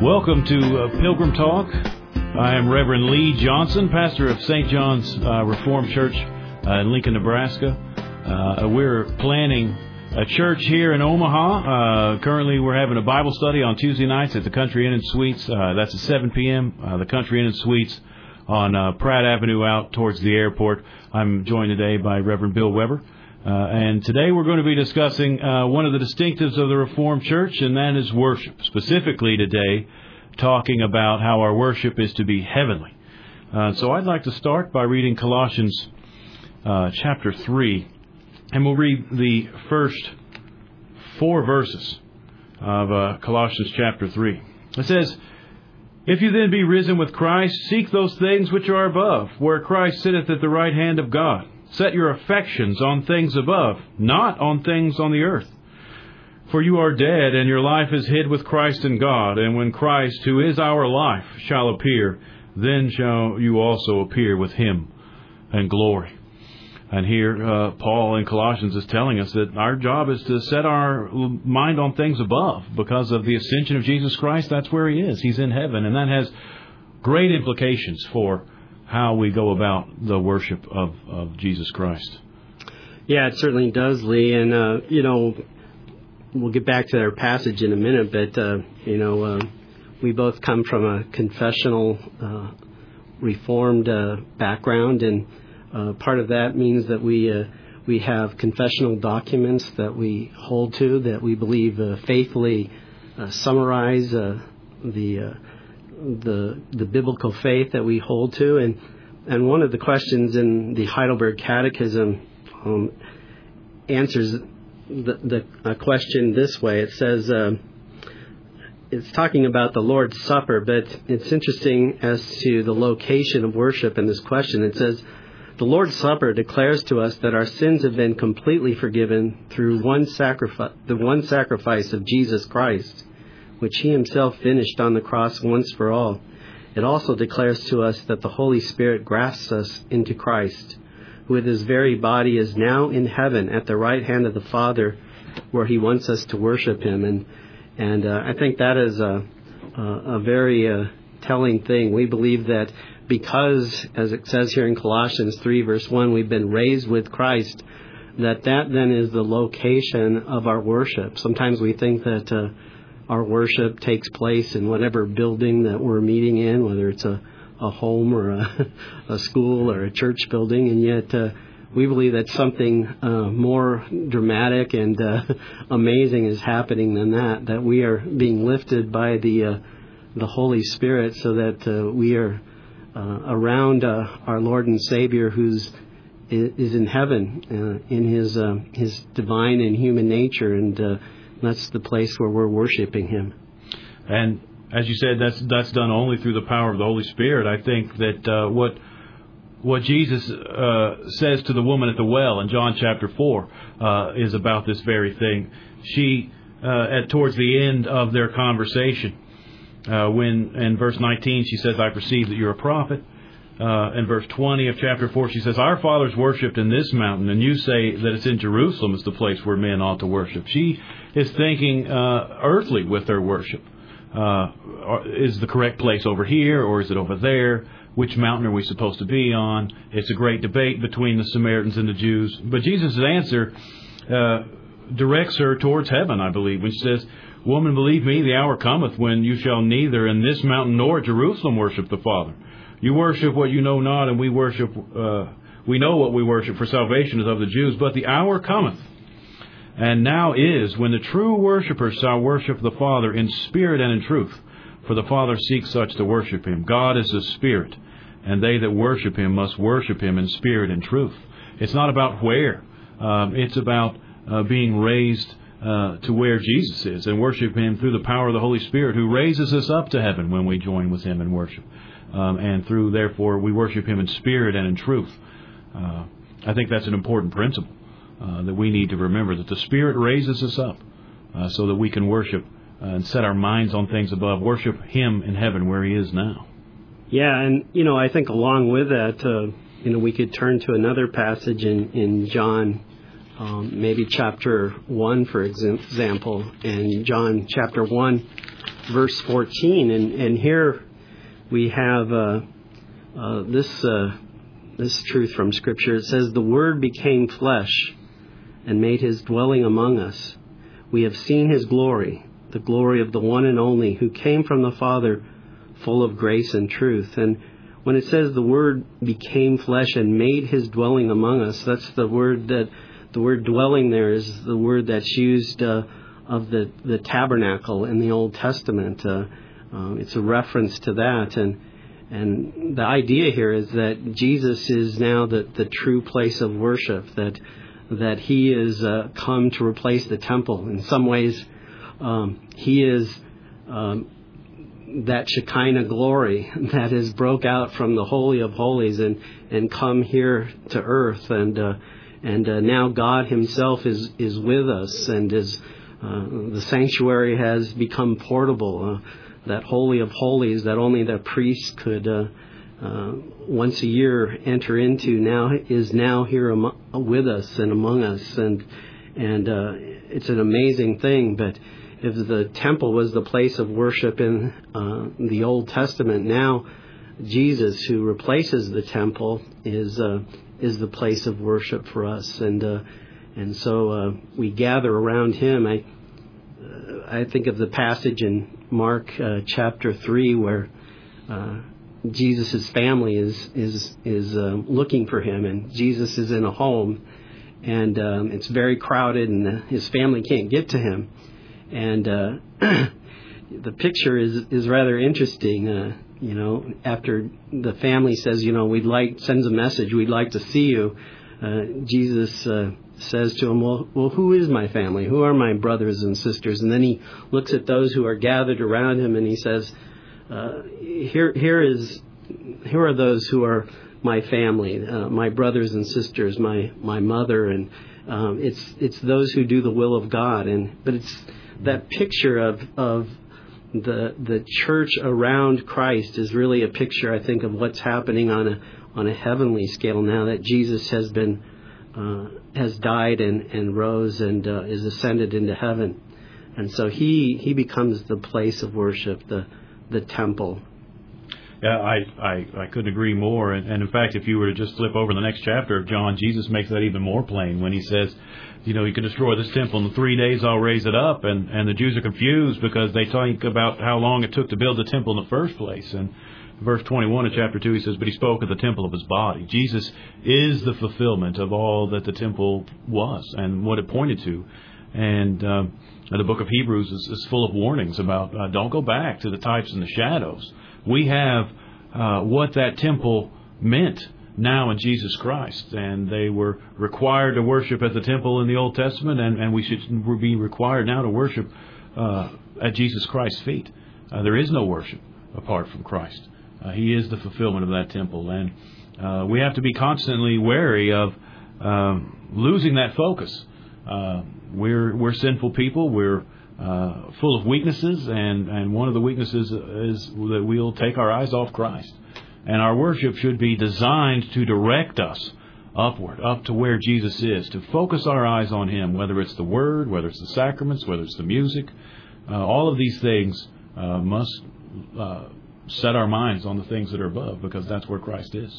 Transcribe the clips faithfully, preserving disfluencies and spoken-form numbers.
Welcome to uh, Pilgrim Talk. I am Reverend Lee Johnson, pastor of Saint John's uh, Reformed Church uh, in Lincoln, Nebraska. Uh, we're planning a church here in Omaha. Uh, currently, we're having a Bible study on Tuesday nights at the Country Inn and Suites. Uh, that's at seven p.m. Uh, the Country Inn and Suites on uh, Pratt Avenue out towards the airport. I'm joined today by Reverend Bill Weber. Uh, and today we're going to be discussing uh, one of the distinctives of the Reformed Church, and that is worship. Specifically today, talking about how our worship is to be heavenly. Uh, so I'd like to start by reading Colossians uh, chapter three, and we'll read the first four verses of uh, Colossians chapter three. It says, "If you then be risen with Christ, seek those things which are above, where Christ sitteth at the right hand of God. Set your affections on things above, not on things on the earth. For you are dead, and your life is hid with Christ in God. And when Christ, who is our life, shall appear, then shall you also appear with him in glory." And here uh, Paul in Colossians is telling us that our job is to set our mind on things above. Because of the ascension of Jesus Christ, that's where he is. He's in heaven. And that has great implications for how we go about the worship of, of Jesus Christ. Yeah, it certainly does, Lee. And, uh, you know, we'll get back to our passage in a minute, but, uh, you know, uh, we both come from a confessional, uh, Reformed uh, background, and uh, part of that means that we uh, we have confessional documents that we hold to, that we believe uh, faithfully uh, summarize uh, the uh, the the biblical faith that we hold to. And and one of the questions in the Heidelberg Catechism um, answers the, the a question this way. It says, uh, it's talking about the Lord's Supper, but it's interesting as to the location of worship in this question. It says, "The Lord's Supper declares to us that our sins have been completely forgiven through one sacrifice, the one sacrifice of Jesus Christ, which he himself finished on the cross once for all. It also declares to us that the Holy Spirit grafts us into Christ, who with his very body is now in heaven at the right hand of the Father, where he wants us to worship him." And and uh, I think that is a, a, a very uh, telling thing. We believe that because, as it says here in Colossians three, verse one, we've been raised with Christ, that that then is the location of our worship. Sometimes we think that uh, our worship takes place in whatever building that we're meeting in, whether it's a, a home or a, a school or a church building, and yet uh, we believe that something uh, more dramatic and uh, amazing is happening than that, that we are being lifted by the uh, the Holy Spirit, so that uh, we are uh, around uh, our Lord and Savior, who's is in heaven uh, in his uh, his divine and human nature, and uh, that's the place where we're worshiping him. And as you said, that's that's done only through the power of the Holy Spirit. I think that uh, what what Jesus uh, says to the woman at the well in John chapter four uh, is about this very thing. She, uh, at towards the end of their conversation, uh, when in verse nineteen she says, "I perceive that you're a prophet." Uh, in verse twenty of chapter four, she says, "Our fathers worshipped in this mountain, and you say that it's in Jerusalem is the place where men ought to worship." She is thinking uh, earthly with her worship. Uh, is the correct place over here, or is it over there? Which mountain are we supposed to be on? It's a great debate between the Samaritans and the Jews. But Jesus' answer uh, directs her towards heaven, I believe, when she says, "Woman, believe me, the hour cometh when you shall neither in this mountain nor at Jerusalem worship the Father. You worship what you know not, and we worship. Uh, we know what we worship, for salvation is of the Jews. But the hour cometh, and now is, when the true worshippers shall worship the Father in spirit and in truth. For the Father seeks such to worship him. God is a spirit, and they that worship him must worship him in spirit and truth." It's not about where. Um, it's about uh, being raised uh, to where Jesus is, and worship him through the power of the Holy Spirit, who raises us up to heaven when we join with him in worship. Um, and through, therefore, we worship him in spirit and in truth. Uh, I think that's an important principle uh, that we need to remember, that the Spirit raises us up uh, so that we can worship uh, and set our minds on things above, worship him in heaven where he is now. Yeah, and, you know, I think along with that, uh, you know, we could turn to another passage in, in John, um, maybe chapter one, for example. In John chapter one, verse fourteen, and, and here we have uh, uh, this uh, this truth from Scripture. It says, "The Word became flesh and made His dwelling among us. We have seen His glory, the glory of the one and only, who came from the Father, full of grace and truth." And when it says the Word became flesh and made His dwelling among us, that's the word that the word dwelling there is the word that's used uh, of the, the tabernacle in the Old Testament. Uh, uh, it's a reference to that, and and the idea here is that Jesus is now the, the true place of worship. That that He is uh, come to replace the temple. In some ways, um, He is. Um, that Shekinah glory that has broke out from the Holy of Holies and, and come here to earth. And uh, and uh, now God Himself is, is with us, and is uh, the sanctuary has become portable. Uh, that Holy of Holies that only the priest could uh, uh, once a year enter into now is now here am- with us and among us. And, and uh, it's an amazing thing. But if the temple was the place of worship in uh, the Old Testament, now Jesus, who replaces the temple, is uh, is the place of worship for us, and uh, and so uh, we gather around Him. I uh, I think of the passage in Mark uh, chapter three where uh, Jesus' family is is is uh, looking for Him, and Jesus is in a home, and um, it's very crowded, and His family can't get to Him. And uh, the picture is is rather interesting. Uh, you know, after the family says, you know, we'd like sends a message, we'd like to see you. Uh, Jesus uh, says to him, well, well, who is my family? Who are my brothers and sisters? And then He looks at those who are gathered around Him, and He says, uh, here here is here are those who are my family, uh, my brothers and sisters, my my mother, and um, it's it's those who do the will of God. And but it's that picture of of the the church around Christ is really a picture, I think, of what's happening on a on a heavenly scale now that Jesus has been uh, has died and, and rose and uh, is ascended into heaven, and so he he becomes the place of worship, the the temple. Yeah, I, I, I couldn't agree more. And, and in fact, if you were to just flip over the next chapter of John, Jesus makes that even more plain when He says, you know, you can destroy this temple in three days, I'll raise it up. And, and the Jews are confused because they talk about how long it took to build the temple in the first place. And verse twenty-one of chapter two, He says, but He spoke of the temple of His body. Jesus is the fulfillment of all that the temple was and what it pointed to. And um, the book of Hebrews is, is full of warnings about uh, don't go back to the types and the shadows. We have uh, what that temple meant now in Jesus Christ, and they were required to worship at the temple in the Old Testament, and, and we should be required now to worship uh, at Jesus Christ's feet. Uh, there is no worship apart from Christ. Uh, he is the fulfillment of that temple, and uh, we have to be constantly wary of um, losing that focus. Uh, we're we're sinful people. We're Uh, full of weaknesses, and, and one of the weaknesses is that we'll take our eyes off Christ. And our worship should be designed to direct us upward, up to where Jesus is, to focus our eyes on Him, whether it's the Word, whether it's the sacraments, whether it's the music. Uh, all of these things uh, must uh, set our minds on the things that are above, because that's where Christ is.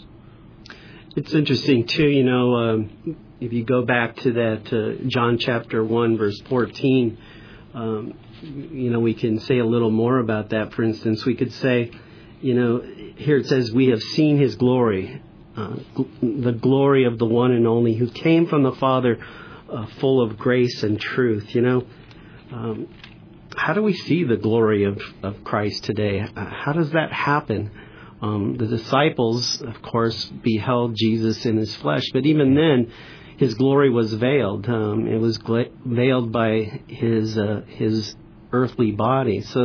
It's interesting, too, you know, um, if you go back to that uh, John chapter one, verse fourteen, Um, you know, we can say a little more about that. For instance, we could say, you know, here it says, we have seen His glory, uh, the glory of the one and only who came from the Father, uh, full of grace and truth. You know, um, how do we see the glory of, of Christ today? Uh, how does that happen? Um, the disciples, of course, beheld Jesus in His flesh, but even then, His glory was veiled. Um, it was gla- veiled by his uh, his earthly body. So,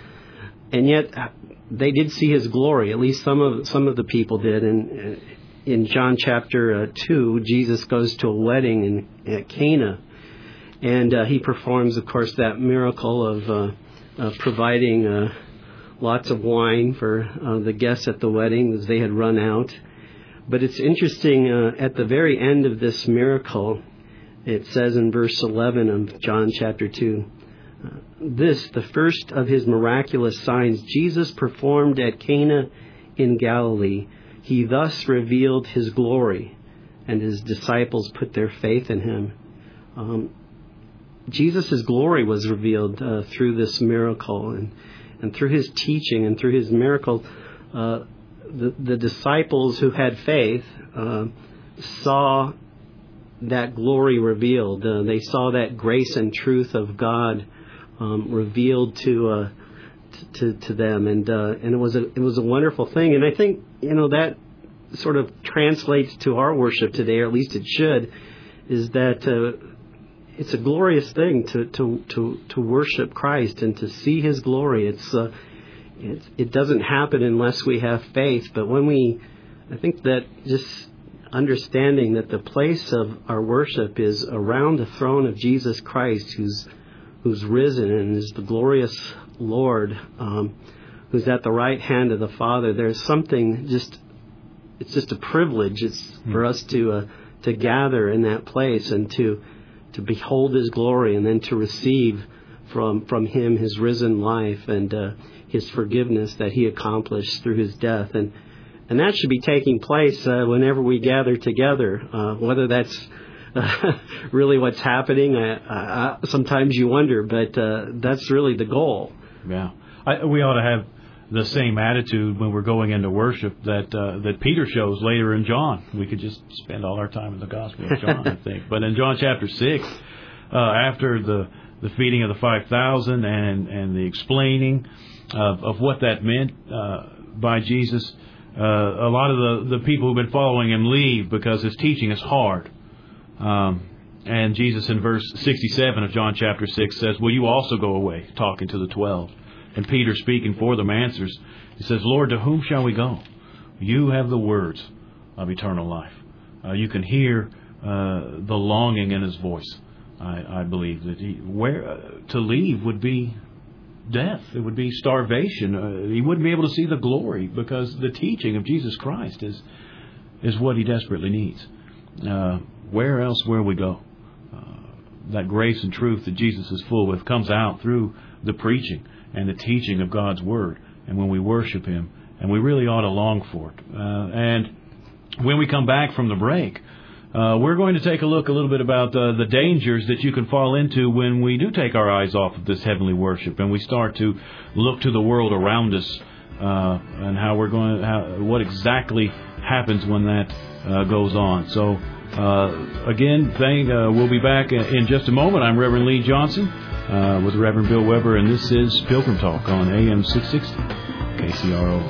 and yet they did see His glory. At least some of some of the people did. And in John chapter uh, two, Jesus goes to a wedding in at Cana, and uh, He performs, of course, that miracle of, uh, of providing uh, lots of wine for uh, the guests at the wedding as they had run out. But it's interesting, uh, at the very end of this miracle, it says in verse eleven of John chapter two, Uh, this, the first of his miraculous signs, Jesus performed at Cana in Galilee. He thus revealed his glory, and his disciples put their faith in him. Um, Jesus' glory was revealed uh, through this miracle, and, and through his teaching and through his miracle. Uh, the, the disciples who had faith uh, saw that glory revealed. Uh, they saw that grace and truth of God um, revealed to uh, to to them, and uh, and it was a it was a wonderful thing. And I think you know that sort of translates to our worship today, or at least it should, is that. Uh, It's a glorious thing to, to, to, to worship Christ and to see his glory. It's, uh, it, it doesn't happen unless we have faith. But when we, I think that just understanding that the place of our worship is around the throne of Jesus Christ, who's, who's risen and is the glorious Lord, um, who's at the right hand of the Father, there's something just, it's just a privilege. It's for us to, uh, to gather in that place and to, to behold his glory, and then to receive from from him his risen life and uh, his forgiveness that he accomplished through his death. And and that should be taking place uh, whenever we gather together, uh, whether that's uh, really what's happening. I, I, sometimes you wonder, but uh, that's really the goal. Yeah, I, we ought to have the same attitude when we're going into worship that uh, that Peter shows later in John. We could just spend all our time in the Gospel of John, I think. But in John chapter six, uh, after the, the feeding of the five thousand and, and the explaining of, of what that meant uh, by Jesus, uh, a lot of the, the people who've been following him leave because his teaching is hard. Um, and Jesus in verse sixty-seven of John chapter six says, "Will you also go away?" talking to the twelve. And Peter, speaking for them, answers, he says, "Lord, to whom shall we go? You have the words of eternal life." Uh, you can hear uh, the longing in his voice. I, I believe that he, where uh, to leave would be death. It would be starvation. Uh, he wouldn't be able to see the glory, because the teaching of Jesus Christ is is what he desperately needs. Uh, where else will we go? Uh, that grace and truth that Jesus is full with comes out through the preaching and the teaching of God's Word, and when we worship him, and we really ought to long for it. Uh, and when we come back from the break, uh, we're going to take a look a little bit about uh, the dangers that you can fall into when we do take our eyes off of this heavenly worship, and we start to look to the world around us, uh, and how we're going to, how, what exactly happens when that uh, goes on. So, uh, again, thank, uh, we'll be back in just a moment. I'm Reverend Lee Johnson. Uh, with Reverend Bill Weber, and this is Pilgrim Talk on A M six sixty K C R O.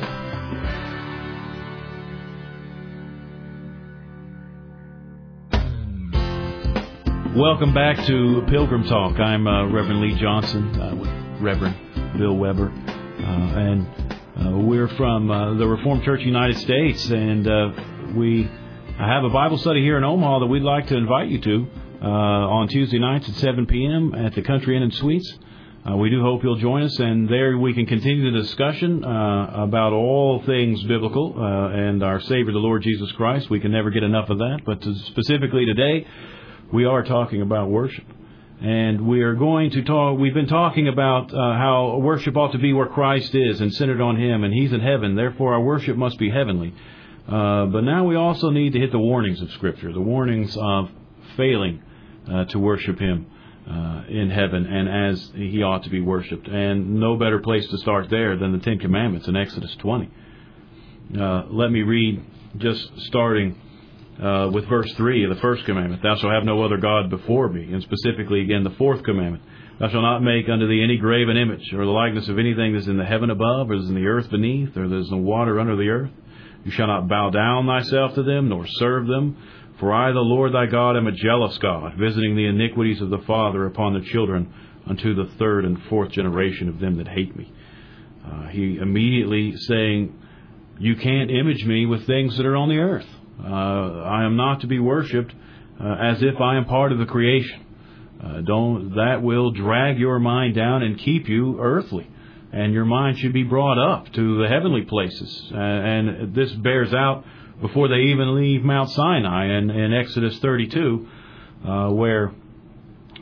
Welcome back to Pilgrim Talk. I'm uh, Reverend Lee Johnson uh, with Reverend Bill Weber, uh, and uh, we're from uh, the Reformed Church United States, and uh, we have a Bible study here in Omaha that we'd like to invite you to. Uh, on Tuesday nights at seven p.m. at the Country Inn and Suites. Uh, we do hope you'll join us, and there we can continue the discussion uh, about all things biblical uh, and our Savior, the Lord Jesus Christ. We can never get enough of that, but to specifically today, we are talking about worship. And we are going to talk, we've been talking about uh, how worship ought to be where Christ is and centered on him, and he's in heaven, therefore our worship must be heavenly. Uh, but now we also need to hit the warnings of Scripture, the warnings of failing Uh, to worship him uh, in heaven and as he ought to be worshipped. And no better place to start there than the Ten Commandments in Exodus twenty. Uh, let me read, just starting uh, with verse three of the first commandment. "Thou shalt have no other God before me." And specifically, again, the fourth commandment. "Thou shalt not make unto thee any graven image or the likeness of anything that is in the heaven above, or that is in the earth beneath, or that is in the water under the earth. You shall not bow down thyself to them, nor serve them. For I, the Lord thy God, am a jealous God, visiting the iniquities of the father upon the children unto the third and fourth generation of them that hate me." Uh, he immediately saying, you can't image me with things that are on the earth. Uh, I am not to be worshipped uh, as if I am part of the creation. Uh, don't that will drag your mind down and keep you earthly. And your mind should be brought up to the heavenly places. Uh, and this bears out before they even leave Mount Sinai in, in Exodus thirty-two, uh, where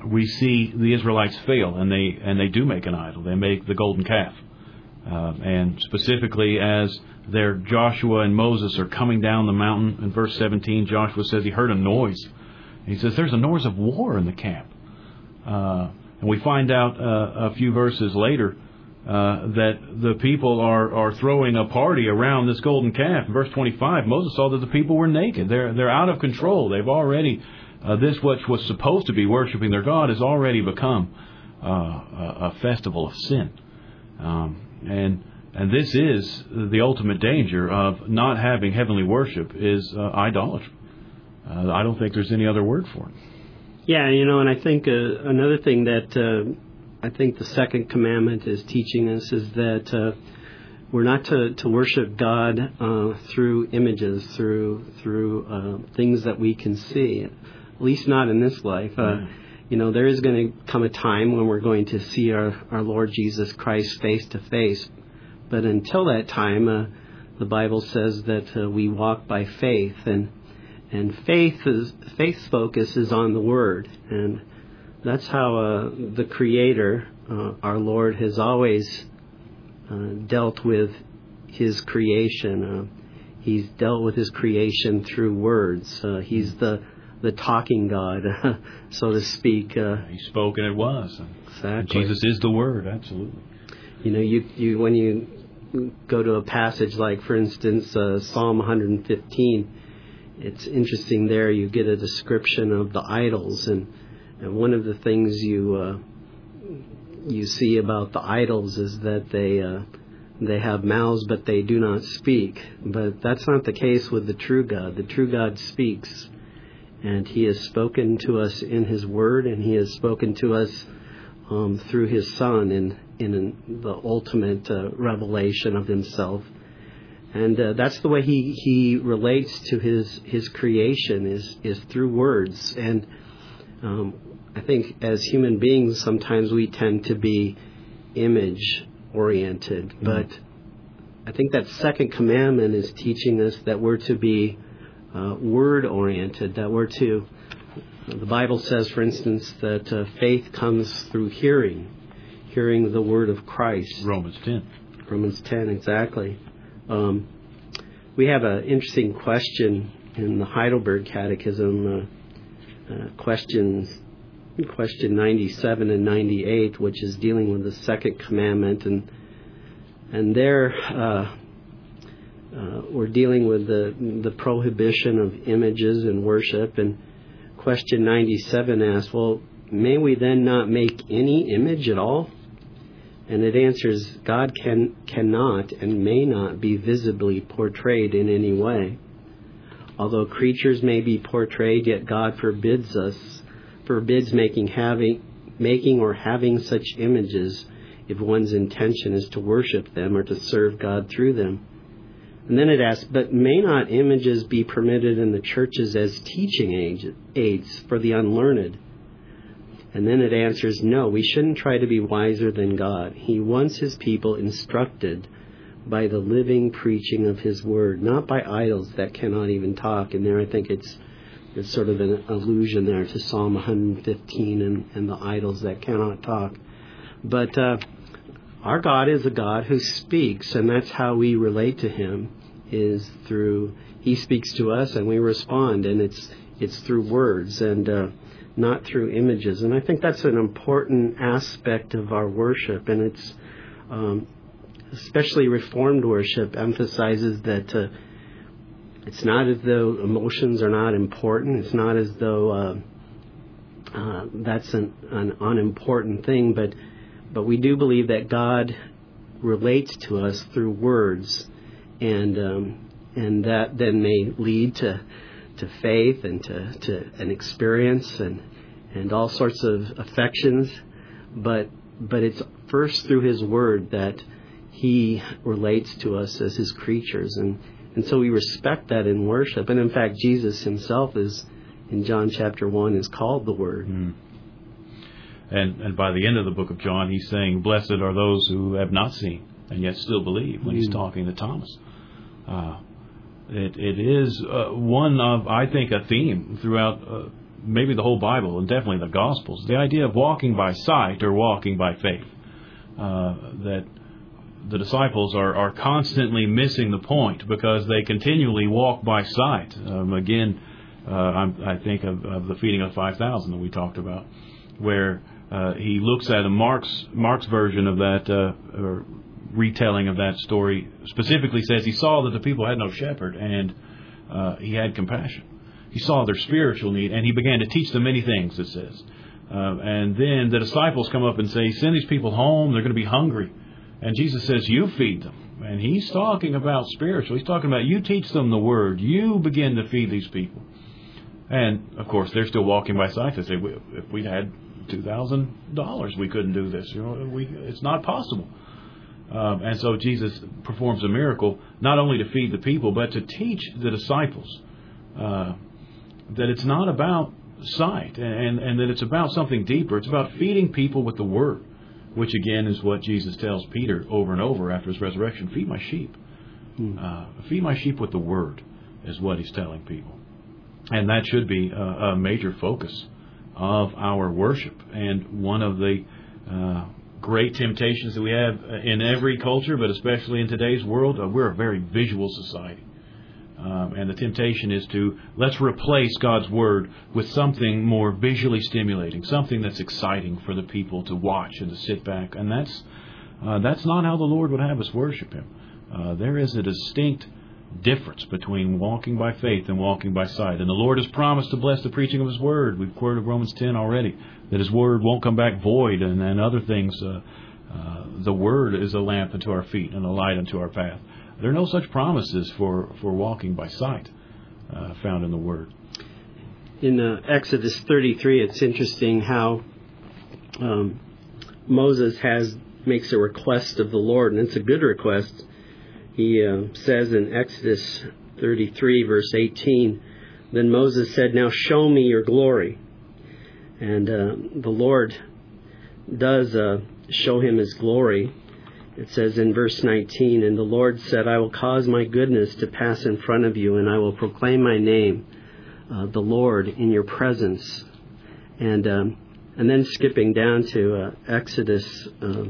we see the Israelites fail, and they and they do make an idol. They make the golden calf. Uh, and specifically as their Joshua and Moses are coming down the mountain, in verse seventeen, Joshua says he heard a noise. He says there's a noise of war in the camp. Uh, and we find out uh, a few verses later uh, that the people are, are throwing a party around this golden calf. In verse twenty-five, Moses saw that the people were naked. They're, they're out of control. They've already, uh, this which was supposed to be worshiping their God has already become uh, a, a festival of sin. Um, and and this is the ultimate danger of not having heavenly worship is uh, idolatry. Uh, I don't think there's any other word for it. Yeah, you know, and I think uh, another thing that uh, I think the second commandment is teaching us is that uh, we're not to, to worship God uh, through images, through through uh, things that we can see, at least not in this life. Uh, mm. You know, there is going to come a time when we're going to see our, our Lord Jesus Christ face to face. But until that time, uh, the Bible says that uh, we walk by faith, and and faith is faith's focus is on the Word, and that's how uh, the Creator, uh, our Lord, has always uh, dealt with His creation. Uh, he's dealt with His creation through words. Uh, he's the the talking God, so to speak. Uh, he spoke and it was. Exactly. Jesus is the Word, absolutely. You know, you, you when you go to a passage like, for instance, uh, Psalm one fifteen, it's interesting there. You get a description of the idols, and, and one of the things you uh, you see about the idols is that they uh, they have mouths, but they do not speak. But that's not the case with the true God. The true God speaks, and He has spoken to us in His Word, and He has spoken to us um, through His Son in in the ultimate uh, revelation of Himself. And uh, that's the way he, he relates to his his creation is is through words. And um, I think as human beings, sometimes we tend to be image oriented. Mm-hmm. But I think that second commandment is teaching us that we're to be uh, word oriented. That we're to. The Bible says, for instance, that uh, faith comes through hearing, hearing the word of Christ. Romans ten. Romans ten, exactly. Um, we have an interesting question in the Heidelberg Catechism, uh, uh, questions, question ninety-seven and ninety-eight, which is dealing with the second commandment, and and there uh, uh, we're dealing with the the prohibition of images in worship. And question ninety-seven asks, well, may we then not make any image at all? And it answers, God can cannot and may not be visibly portrayed in any way. Although creatures may be portrayed, yet God forbids us, forbids making having making or having such images if one's intention is to worship them or to serve God through them. And then it asks, but may not images be permitted in the churches as teaching aids for the unlearned? And then it answers, no, we shouldn't try to be wiser than God. He wants His people instructed by the living preaching of His word, not by idols that cannot even talk. And there I think it's it's sort of an allusion there to Psalm one fifteen and, and the idols that cannot talk. But uh, our God is a God who speaks, and that's how we relate to Him, is through, He speaks to us and we respond, and it's it's through words and uh, not through images. And I think that's an important aspect of our worship, and it's um, especially Reformed worship emphasizes that uh, it's not as though emotions are not important. It's not as though uh, uh, that's an, an unimportant thing, but but we do believe that God relates to us through words, and um, and that then may lead to to faith and to, to an experience and and all sorts of affections, but but it's first through His Word that He relates to us as His creatures, and, and so we respect that in worship. And in fact, Jesus Himself is, in John chapter one, is called the Word. Mm. And and by the end of the book of John, He's saying, blessed are those who have not seen and yet still believe, when mm. He's talking to Thomas. Uh, It, it is uh, one of, I think, a theme throughout uh, maybe the whole Bible and definitely the Gospels, the idea of walking by sight or walking by faith. Uh, that the disciples are, are constantly missing the point because they continually walk by sight. Um, again, uh, I'm, I think of, of the feeding of five thousand that we talked about, where uh, he looks at a Mark's Mark's version of that uh, or retelling of that story. Specifically says he saw that the people had no shepherd, and uh, he had compassion. He saw their spiritual need, and he began to teach them many things. It says, uh, and then the disciples come up and say, "Send these people home. They're going to be hungry." And Jesus says, "You feed them." And he's talking about spiritual. He's talking about you teach them the word. You begin to feed these people. And, of course, they're still walking by sight. They say, if we had two thousand dollars, we couldn't do this. You know, we, it's not possible. Um, and so Jesus performs a miracle, not only to feed the people, but to teach the disciples uh, that it's not about sight and, and that it's about something deeper. It's about feeding people with the word, which again is what Jesus tells Peter over and over after his resurrection. Feed my sheep. Uh, feed my sheep with the word is what he's telling people. And that should be a, a major focus of our worship. And one of the uh, great temptations that we have in every culture, but especially in today's world, uh, we're a very visual society. Um, and the temptation is to, let's replace God's Word with something more visually stimulating, something that's exciting for the people to watch and to sit back. And that's uh, that's not how the Lord would have us worship Him. Uh, there is a distinct difference between walking by faith and walking by sight. And the Lord has promised to bless the preaching of His Word. We've quoted Romans ten already, that His Word won't come back void, and, and other things. Uh, uh, the Word is a lamp unto our feet and a light unto our path. There are no such promises for, for walking by sight uh, found in the Word. In uh, Exodus thirty-three, it's interesting how um, Moses has makes a request of the Lord, and it's a good request. He uh, says in Exodus thirty-three, verse eighteen, "Then Moses said, 'Now show me your glory.' And uh, the Lord does uh, show him His glory. It says in verse nineteen, "And the Lord said, I will cause my goodness to pass in front of you, and I will proclaim my name, uh, the Lord, in your presence." And um, and then skipping down to uh, Exodus uh,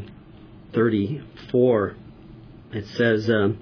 thirty-four, it says, um,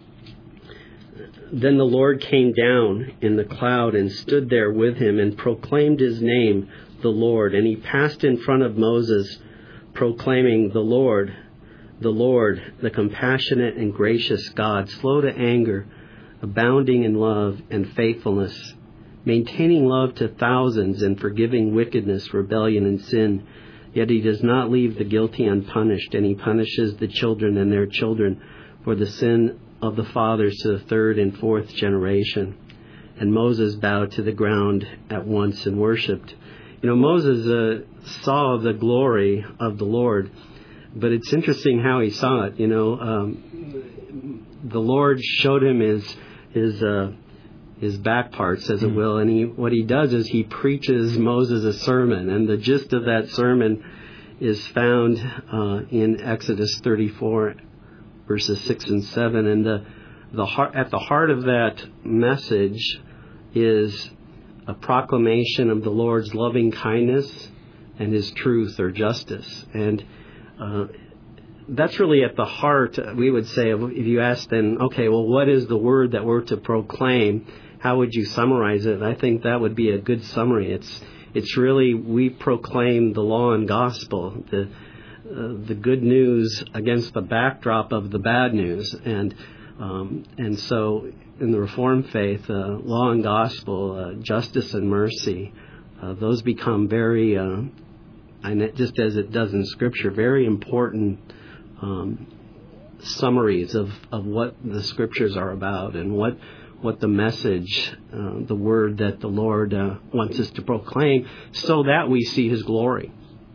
"Then the Lord came down in the cloud and stood there with him and proclaimed his name, the Lord. And he passed in front of Moses, proclaiming, the Lord, the Lord, the compassionate and gracious God, slow to anger, abounding in love and faithfulness, maintaining love to thousands and forgiving wickedness, rebellion, and sin. Yet he does not leave the guilty unpunished, and he punishes the children and their children for the sin of the fathers to the third and fourth generation." And Moses bowed to the ground at once and worshipped. You know, Moses uh, saw the glory of the Lord, but it's interesting how he saw it. You know, um, the Lord showed him his his uh, his back parts, as it mm-hmm. will, and he what he does is he preaches Moses a sermon, and the gist of that sermon is found uh, in Exodus thirty-four, verses six and seven, and the the heart, at the heart of that message is a proclamation of the Lord's loving kindness and His truth or justice. And uh, that's really at the heart, we would say, of, if you ask then, okay, well, what is the word that we're to proclaim? How would you summarize it? I think that would be a good summary. It's it's really, we proclaim the law and gospel, the uh, the good news against the backdrop of the bad news. And um, and so in the Reformed faith, uh, law and gospel, uh, justice and mercy, uh, those become very, uh, and just as it does in Scripture, very important um, summaries of, of what the Scriptures are about and what what the message, uh, the word that the Lord uh, wants us to proclaim, so that we see His glory.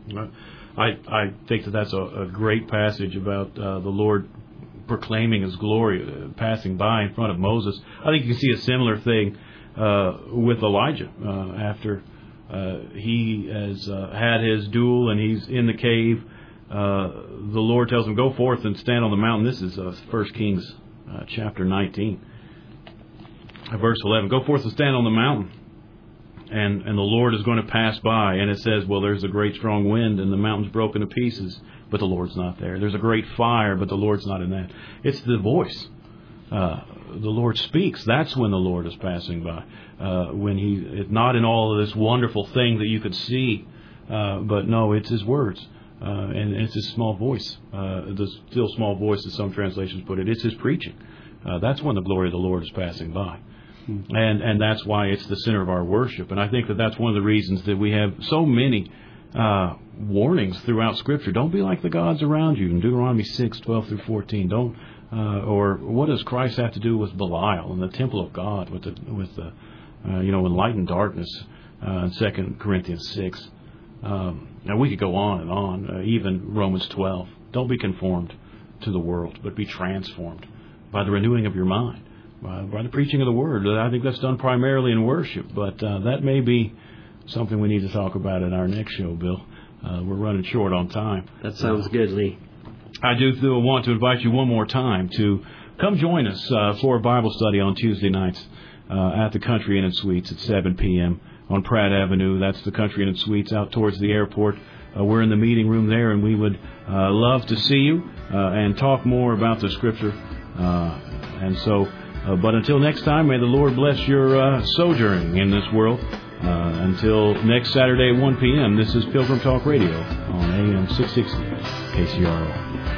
I I think that that's a, a great passage about uh, the Lord proclaiming His glory, uh, passing by in front of Moses. I think you can see a similar thing uh, with Elijah uh, after uh, he has uh, had his duel and he's in the cave. Uh, the Lord tells him, "Go forth and stand on the mountain." This is uh, First Kings uh, chapter nineteen, uh, verse eleven. "Go forth and stand on the mountain." and and the Lord is going to pass by, and it says, well, there's a great strong wind, and the mountain's broken to pieces, but the Lord's not there. There's a great fire, but the Lord's not in that. It's the voice. Uh, the Lord speaks. That's when the Lord is passing by. Uh, when He, it's not in all of this wonderful thing that you could see, uh, but no, it's His words. Uh, and it's His small voice, uh, the still small voice, as some translations put it. It's His preaching. Uh, that's when the glory of the Lord is passing by. Mm-hmm. And and that's why it's the center of our worship. And I think that that's one of the reasons that we have so many uh, warnings throughout Scripture. Don't be like the gods around you in Deuteronomy six, twelve through fourteen. Don't, uh, or what does Christ have to do with Belial and the temple of God, with the, with the uh, you know, enlightened darkness uh, in Second Corinthians six. Um, now we could go on and on, uh, even Romans twelve. Don't be conformed to the world, but be transformed by the renewing of your mind, uh, by the preaching of the Word. I think that's done primarily in worship, but uh, that may be something we need to talk about in our next show, Bill. Uh, we're running short on time. That sounds uh, good, Lee. I do th- want to invite you one more time to come join us uh, for a Bible study on Tuesday nights uh, at the Country Inn and Suites at seven p.m. on Pratt Avenue. That's the Country Inn and Suites out towards the airport. Uh, we're in the meeting room there, and we would uh, love to see you uh, and talk more about the Scripture. Uh, and so, uh, but until next time, may the Lord bless your uh, sojourning in this world. Uh, until next Saturday at one p.m., this is Pilgrim Talk Radio on A M six sixty K C R O.